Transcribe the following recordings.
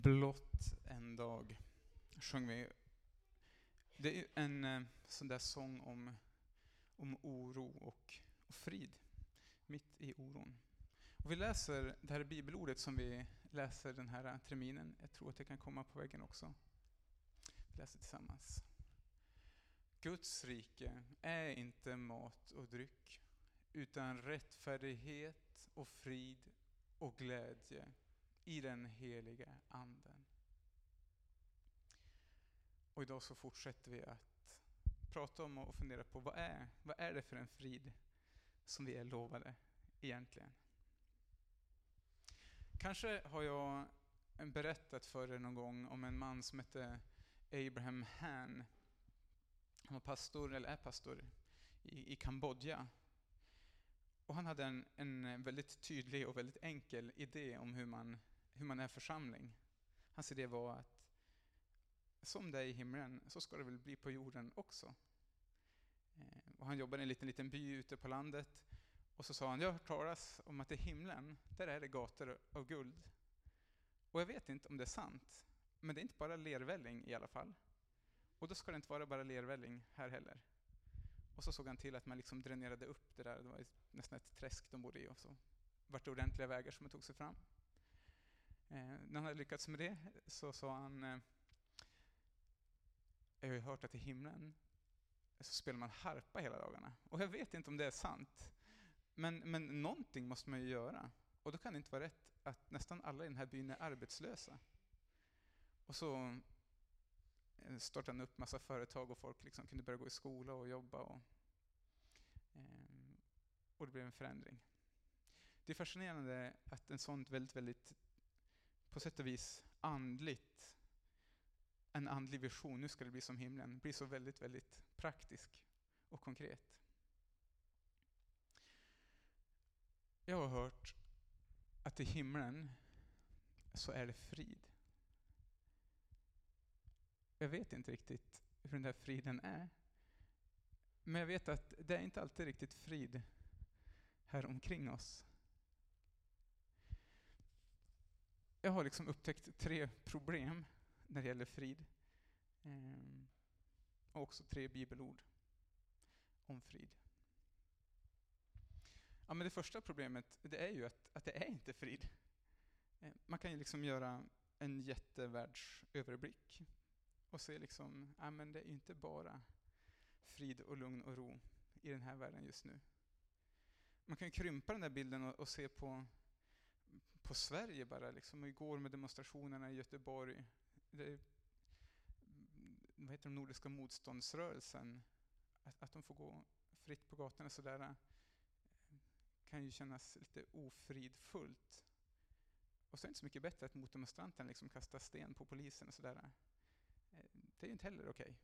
Blott en dag sjöng vi. Det är en sån där sång om oro och frid mitt i oron. Och vi läser det här bibelordet som vi läser den här terminen. Jag tror att det kan komma på väggen också. Vi läser tillsammans. Guds rike är inte mat och dryck, utan rättfärdighet och frid och glädje i den heliga anden. Och idag så fortsätter vi att prata om och fundera på vad är det för en frid som vi är lovade egentligen. Kanske har jag berättat för er någon gång om en man som hette Abraham Han. Han var pastor, eller är pastor, i Kambodja. Och han hade en väldigt tydlig och väldigt enkel idé om hur man är församling. Hans idé var att som det är i himlen så ska det väl bli på jorden också. Och han jobbade i en liten by ute på landet. Och så sa han, jag har hört talas om att i himlen, där är det gator av guld. Och jag vet inte om det är sant, men det är inte bara lervälling i alla fall. Och då ska det inte vara bara lervälling här heller. Och så såg han till att man liksom dränerade upp det där. Det var nästan ett träsk de bodde i. Och så vart det ordentliga vägar som tog sig fram. När han hade lyckats med det så sa han, jag har ju hört att i himlen så spelar man harpa hela dagarna. Och jag vet inte om det är sant. Men någonting måste man ju göra. Och då kan det inte vara rätt att nästan alla i den här byn är arbetslösa. Och så startade han upp massa företag och folk liksom kunde börja gå i skola och jobba. Och det blev en förändring. Det är fascinerande att en sån väldigt, väldigt på sätt och vis en andlig vision, nu ska det bli som himlen, blir så väldigt, väldigt praktisk och konkret. Jag har hört att i himlen så är det frid. Jag vet inte riktigt hur den där friden är. Men jag vet att det är inte alltid riktigt frid här omkring oss. Jag har liksom upptäckt 3 problem när det gäller frid. Och också 3 bibelord om frid. Ja, men det första problemet det är ju att det är inte frid. Man kan ju liksom göra en jättevärldsöverblick och se liksom, ja, men det är inte bara frid och lugn och ro i den här världen just nu. Man kan ju krympa den där bilden och se på Sverige bara liksom. Igår med demonstrationerna i Göteborg, vad heter de, nordiska motståndsrörelsen, att de får gå fritt på gatorna så där kan ju kännas lite ofridfullt. Och så är det inte så mycket bättre att motdemonstranten liksom kastar sten på polisen och sådär. Det är ju inte heller okej.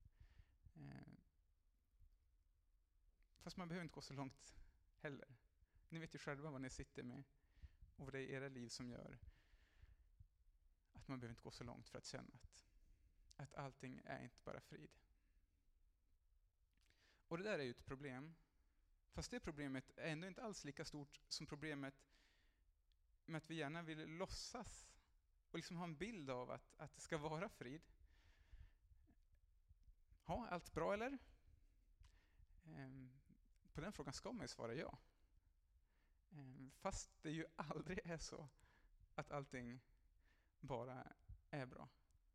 Fast man behöver inte gå så långt heller. Ni vet ju själva vad ni sitter med och vad det är i era liv som gör att man behöver inte gå så långt för att känna att allting är inte bara frid. Och det där är ju ett problem. Fast det problemet är ändå inte alls lika stort som problemet med att vi gärna vill låtsas och liksom ha en bild av att det ska vara frid. Ja, allt bra eller? På den frågan ska man ju svara ja. Fast det ju aldrig är så att allting bara är bra.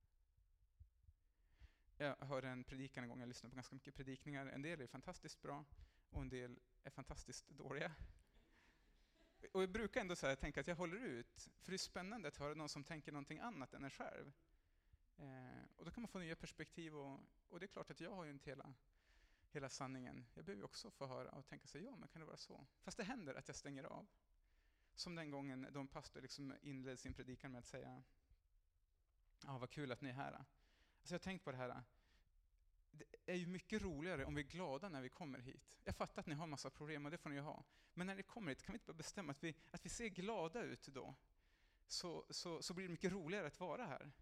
Jag hörde en predikan en gång, jag lyssnade på ganska mycket predikningar. En del är fantastiskt bra och en del är fantastiskt dåliga. Och jag brukar ändå tänka att jag håller ut, för det är spännande att höra någon som tänker någonting annat än en själv. Och då kan man få nya perspektiv och det är klart att jag har ju inte hela sanningen. Jag behöver också få höra och tänka sig, ja men kan det vara så? Fast det händer att jag stänger av. Som den gången då en pastor liksom inledde sin predikan med att säga, ja vad kul att ni är här. Alltså jag har tänkt på det här, det är ju mycket roligare om vi är glada när vi kommer hit. Jag fattar att ni har en massa problem och det får ni ju ha. Men när ni kommer hit kan vi inte bara bestämma att vi ser glada ut då. Så blir det mycket roligare att vara här.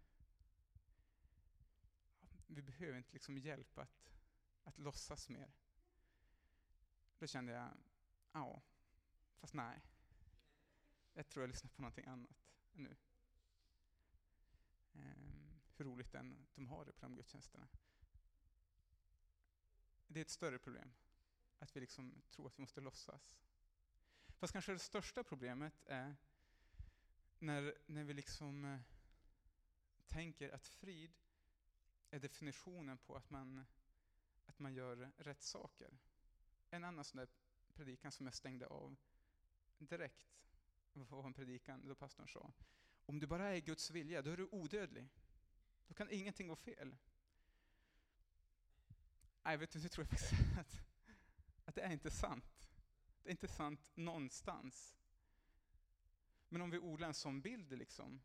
Vi behöver inte liksom hjälp att låtsas mer. Då kände jag, ja, fast nej. Jag tror jag lyssnar på någonting annat nu. hur roligt de har det på de gudstjänsterna. Det är ett större problem. Att vi liksom tror att vi måste låtsas. Fast kanske det största problemet är när vi liksom tänker att frid är definitionen på att man gör rätt saker. En annan sån där predikan som jag stängde av direkt var en predikan då pastorn sa: om du bara är i Guds vilja, då är du odödlig. Då kan ingenting gå fel. Nej, vet du, så tror jag faktiskt att det är inte sant. Det är inte sant någonstans. Men om vi odlar en sån bild liksom,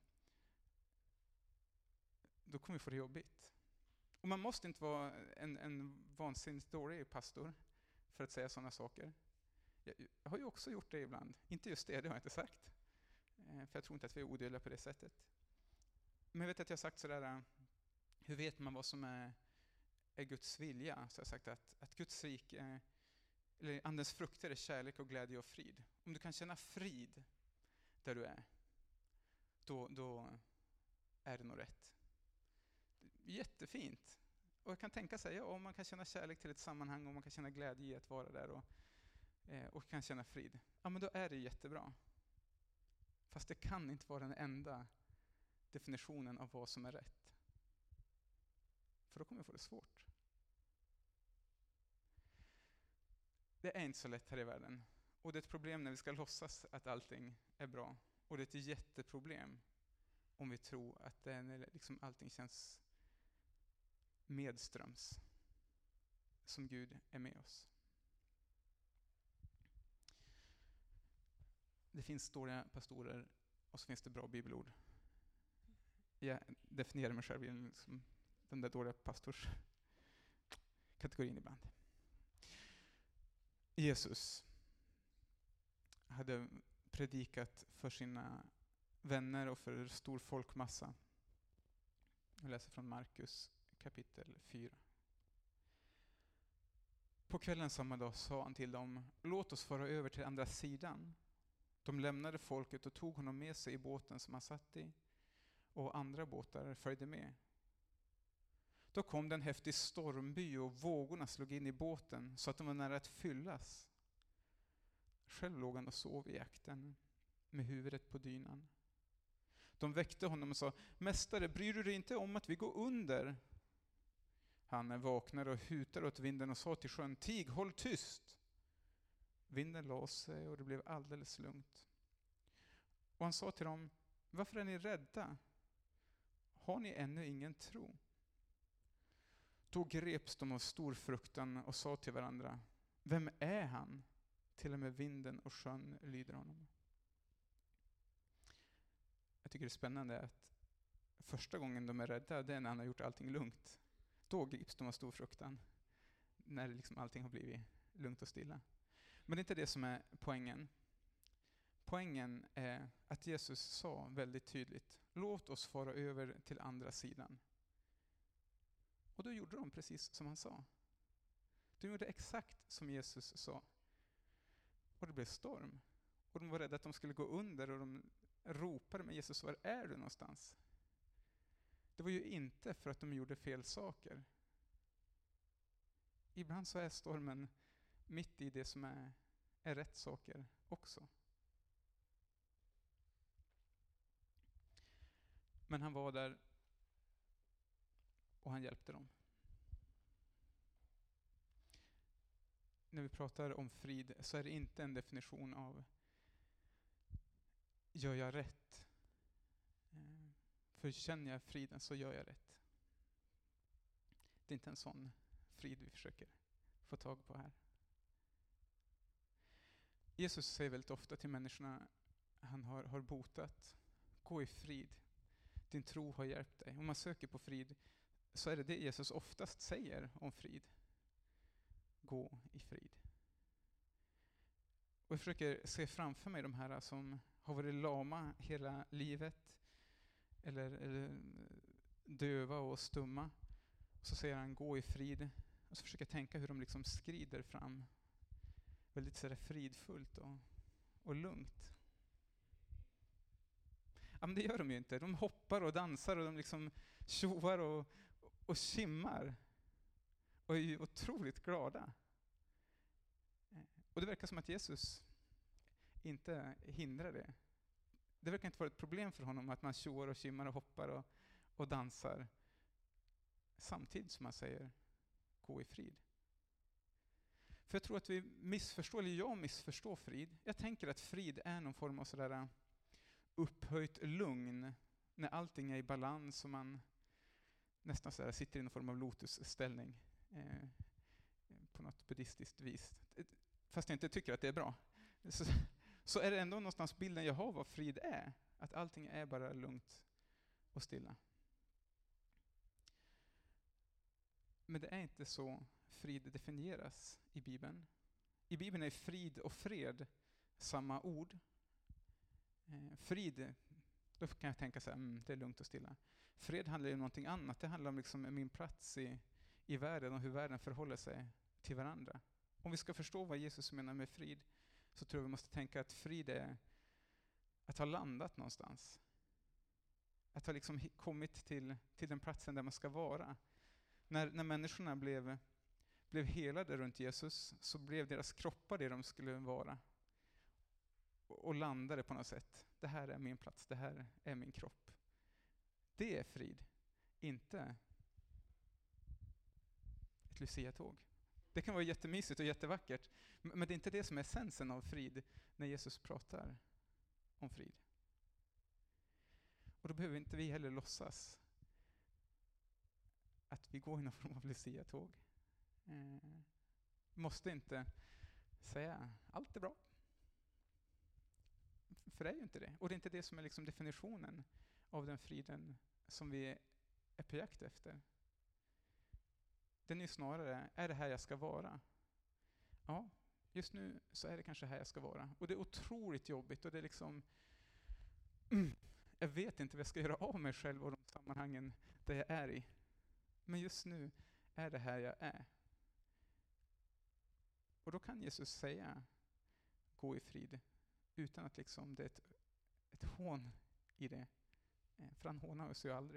då kommer vi få det jobbigt. Och man måste inte vara en vansinnigt dålig pastor för att säga sådana saker. Jag har ju också gjort det ibland. Inte just det har jag inte sagt. För jag tror inte att vi är odödliga på det sättet. Men jag vet att jag har sagt sådär, hur vet man vad som är Guds vilja? Så jag har sagt att Guds rike, eller andens frukter är kärlek och glädje och frid. Om du kan känna frid där du är, då är det nog rätt. Jättefint. Och jag kan tänka sig, om man kan känna kärlek till ett sammanhang och man kan känna glädje i att vara där och kan känna frid, ja men då är det jättebra. Fast det kan inte vara den enda definitionen av vad som är rätt. För då kommer jag få det svårt. Det är inte så lätt här i världen. Och det är ett problem när vi ska låtsas att allting är bra. Och det är ett jätteproblem om vi tror att liksom allting känns medströms. Som Gud är med oss. Det finns dåliga pastorer och så finns det bra bibelord. Jag definierar mig själv i liksom den där dåliga pastorskategorin ibland. Jesus hade predikat för sina vänner och för stor folkmassa. Jag läser från Markus kapitel 4. På kvällen samma dag sa han till dem: låt oss föra över till andra sidan. De lämnade folket och tog honom med sig i båten som han satt i, och andra båtar följde med. Då kom det en häftig stormby och vågorna slog in i båten så att de var nära att fyllas. Själv låg han och sov i jakten med huvudet på dynan. De väckte honom och sa: mästare, bryr du dig inte om att vi går under? Han vaknade och hutade åt vinden och sa till sjön: tig, håll tyst. Vinden la sig och det blev alldeles lugnt. Och han sa till dem: varför är ni rädda? Har ni ännu ingen tro? Då greps de av stor fruktan och sa till varandra: vem är han? Till och med vinden och sjön lyder honom. Jag tycker det är spännande att första gången de är rädda, det är när han har gjort allting lugnt. Då grips de av stor fruktan. När liksom allting har blivit lugnt och stilla. Men det är inte det som är poängen. Poängen är att Jesus sa väldigt tydligt: låt oss fara över till andra sidan. Och då gjorde de precis som han sa. De gjorde exakt som Jesus sa. Och det blev storm. Och de var rädda att de skulle gå under och de ropade: men Jesus, var är du någonstans? Det var ju inte för att de gjorde fel saker. Ibland så är stormen mitt i det som är rätt saker också. Men han var där och han hjälpte dem. När vi pratar om frid så är det inte en definition av gör jag rätt? För känner jag friden så gör jag rätt. Det är inte en sån frid vi försöker få tag på här. Jesus säger väldigt ofta till människorna han har botat: gå i frid. Din tro har hjälpt dig. Om man söker på frid så är det Jesus oftast säger om frid. Gå i frid. Och jag försöker se framför mig de här som har varit lama hela livet. Eller döva och stumma. Så säger han: gå i frid. Och så försöker jag tänka hur de liksom skrider fram. Väldigt så fridfullt och lugnt. Ja, men det gör de ju inte. De hoppar och dansar och de liksom tjoar och kimmar. Och är ju otroligt glada. Och det verkar som att Jesus inte hindrar det. Det verkar inte vara ett problem för honom att man tjoar och kimmar och hoppar och dansar. Samtidigt som man säger, gå i frid. För jag tror att jag missförstår frid. Jag tänker att frid är någon form av sådär upphöjt lugn. När allting är i balans och man nästan sådär sitter i någon form av lotusställning. På något buddhistiskt vis. Fast jag inte tycker att det är bra. Så är det ändå någonstans bilden jag har vad frid är. Att allting är bara lugnt och stilla. Men det är inte så frid definieras i Bibeln. I Bibeln är frid och fred samma ord. Frid, då kan jag tänka så här, det är lugnt och stilla. Fred handlar ju om någonting annat. Det handlar om liksom min plats i världen och hur världen förhåller sig till varandra. Om vi ska förstå vad Jesus menar med frid, så tror jag vi måste tänka att frid är att ha landat någonstans. Att ha liksom kommit till den platsen där man ska vara. När människorna blev helade runt Jesus, så blev deras kroppar det de skulle vara. Och landade på något sätt. Det här är min plats, det här är min kropp. Det är frid, inte ett Lucia-tåg. Det kan vara jättemysigt och jättevackert, men det är inte det som är essensen av frid när Jesus pratar om frid. Och då behöver inte vi heller låtsas att vi går i någon form av Lucia-tåg. Måste inte säga allt är bra. För det är ju inte det. Och det är inte det som är liksom definitionen av den friden som vi är på jakt efter. Den är snarare, är det här jag ska vara? Ja, just nu så är det kanske här jag ska vara. Och det är otroligt jobbigt och det är liksom jag vet inte vad jag ska göra av mig själv och de sammanhangen där jag är i. Men just nu är det här jag är. Och då kan Jesus säga, gå i frid, utan att liksom det är ett hån i det. För han hånar oss ju aldrig.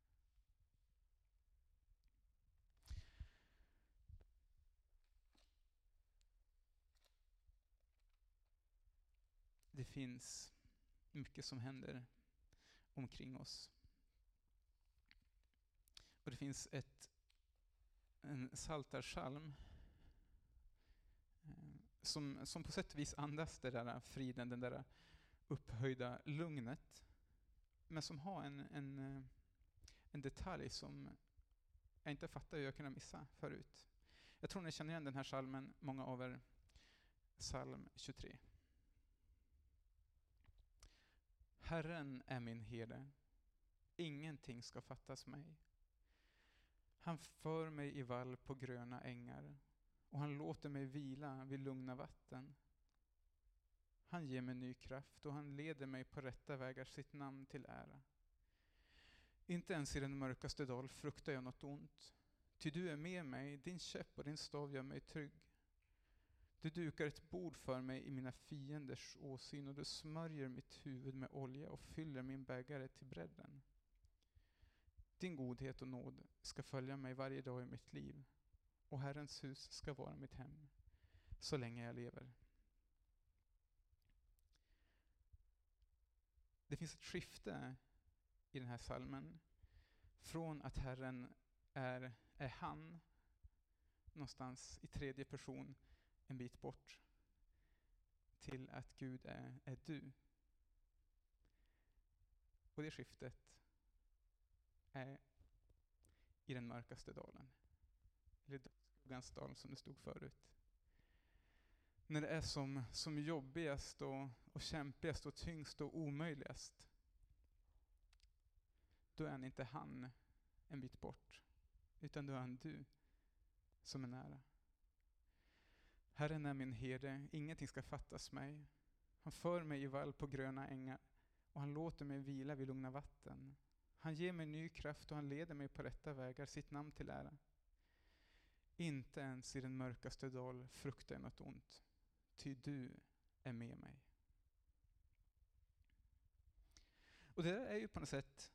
Det finns mycket som händer omkring oss. Och det finns en psaltarpsalm som på sätt och vis andas det där friden, den där upphöjda lugnet. Men som har en detalj som jag inte fattar hur jag kunde missa förut. Jag tror ni känner igen den här psalmen, många av er, psalm 23. Herren är min herde, ingenting ska fattas mig. Han för mig i vall på gröna ängar och han låter mig vila vid lugna vatten. Han ger mig ny kraft och han leder mig på rätta vägar, sitt namn till ära. Inte ens i den mörkaste dal fruktar jag något ont. Ty du är med mig, din käpp och din stav gör mig trygg. Du dukar ett bord för mig i mina fienders åsyn och du smörjer mitt huvud med olja och fyller min bägare till bredden. Din godhet och nåd ska följa mig varje dag i mitt liv och Herrens hus ska vara mitt hem så länge jag lever. Det finns ett skifte i den här psalmen från att Herren är han någonstans i tredje person en bit bort till att Gud är du. Och det skiftet är i den mörkaste dalen. Eller dödsskuggans dal som det stod förut. När det är som jobbigast och kämpigast och tyngst och omöjligast. Då är inte han en bit bort. Utan då är han du som är nära. Herren är min herde, ingenting ska fattas mig. Han för mig i vall på gröna ängar och han låter mig vila vid lugna vatten. Han ger mig ny kraft och han leder mig på rätta vägar, sitt namn till ära. Inte ens i den mörkaste dal fruktar jag något ont, ty du är med mig. Och det där är ju på något sätt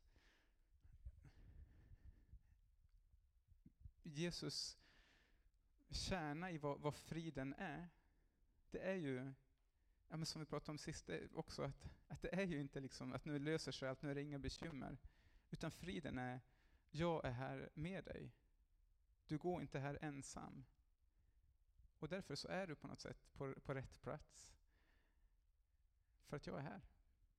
Jesus kärna i vad friden är. Det är ju, ja, men som vi pratade om sist det är också, att det är ju inte liksom att nu löser sig allt, nu är det inga bekymmer. Utan friden är, jag är här med dig. Du går inte här ensam. Och därför så är du på något sätt på rätt plats. För att jag är här.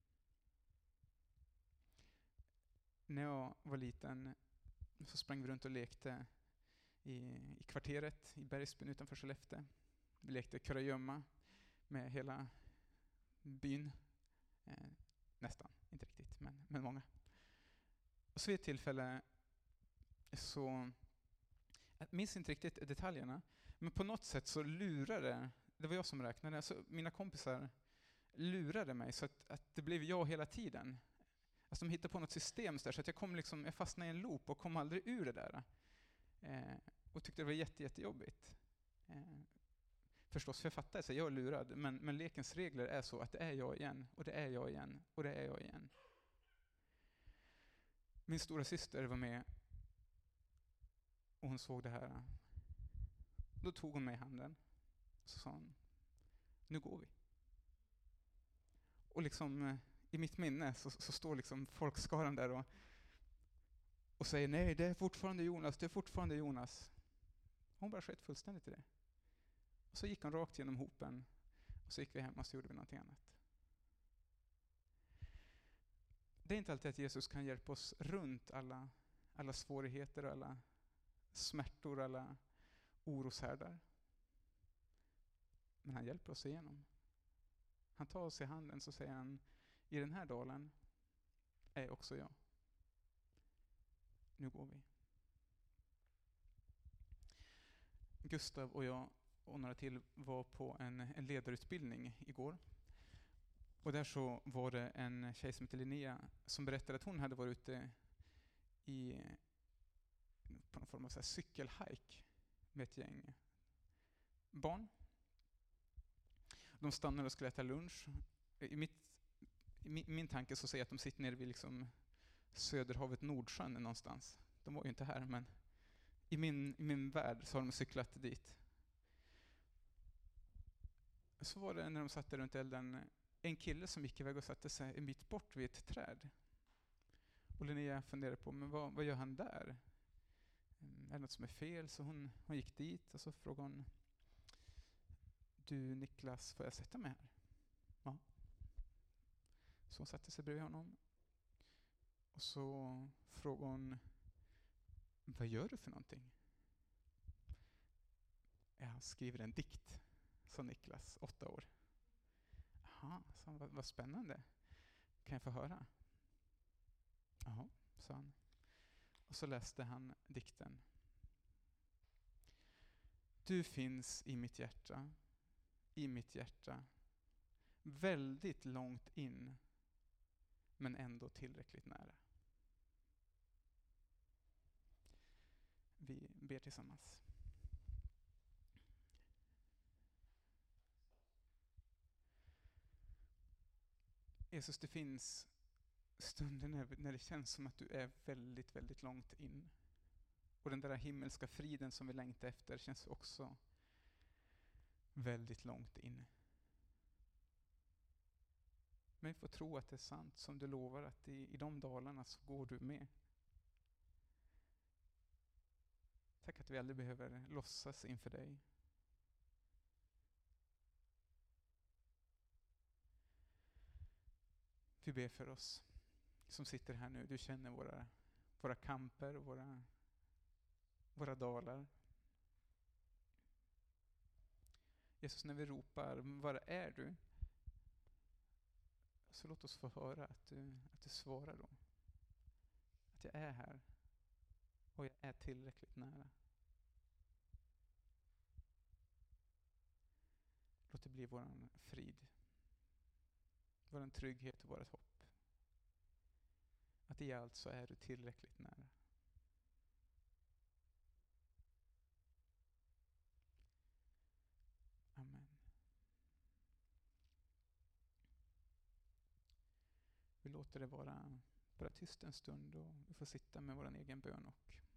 När jag var liten så sprang vi runt och lekte i kvarteret i Bergsbyn utanför Skellefteå. Vi lekte kurragömma med hela byn. Nästan, inte riktigt, men många. Och så vid ett tillfälle så, jag minns inte riktigt detaljerna, men på något sätt så lurade, det var jag som räknade, alltså mina kompisar lurade mig så att det blev jag hela tiden. Alltså de hittade på något system så att jag fastnade i en loop och kom aldrig ur det där. Och tyckte det var jättejobbigt. Förstås, för jag fattade så jag är lurad, men lekens regler är så att det är jag igen, och det är jag igen, och det är jag igen. Min stora syster var med och hon såg det här. Då tog hon mig i handen och så sa hon, nu går vi. Och liksom i mitt minne så står liksom folkskaran där och säger nej, det är fortfarande Jonas, det är fortfarande Jonas. Hon bara skett fullständigt i det. Och så gick hon rakt genom hopen och så gick vi hem och så gjorde vi någonting annat. Det är inte alltid att Jesus kan hjälpa oss runt alla svårigheter, alla smärtor, alla oroshärdar. Men han hjälper oss igenom. Han tar oss i handen så säger han, i den här dalen är också jag. Nu går vi. Gustav och jag och några till var på en ledarutbildning igår. Och där så var det en tjej som heter Linnea som berättade att hon hade varit ute på någon form av så här cykelhike med ett gäng barn. De stannade och skulle äta lunch. I min tanke så säger jag att de sitter nere vid liksom Söderhavet, Nordsjön någonstans. De var ju inte här, men i min värld så har de cyklat dit. Så var det när de satt runt elden en kille som gick iväg och satte sig en bit bort vid ett träd. Och Linnea funderade på, men vad gör han där? Är det något som är fel? Så hon gick dit och så frågade hon, du Niklas, får jag sätta mig här? Ja. Så hon satte sig bredvid honom. Och så frågade hon, vad gör du för någonting? Jag skriver en dikt, sa Niklas, 8 år. Jaha, så vad spännande. Kan jag få höra? Ja, sa han. Och så läste han dikten. Du finns i mitt hjärta, väldigt långt in, men ändå tillräckligt nära. Vi ber tillsammans. Jesus, det finns stunder när det känns som att du är väldigt, väldigt långt in. Och den där himmelska friden som vi längtar efter känns också väldigt långt in. Men vi får tro att det är sant som du lovar, att i de dalarna så går du med. Tack att vi aldrig behöver låtsas inför dig. Vi ber för oss som sitter här nu. Du känner våra kamper och våra dalar. Jesus, när vi ropar, var är du? Så låt oss få höra att du svarar då. Att jag är här och jag är tillräckligt nära. Låt det bli våran frid, våran trygghet och vårat hopp. Att i allt så är du tillräckligt nära. Amen. Vi låter låter det vara bara tyst en stund och vi får sitta med vår egen bön och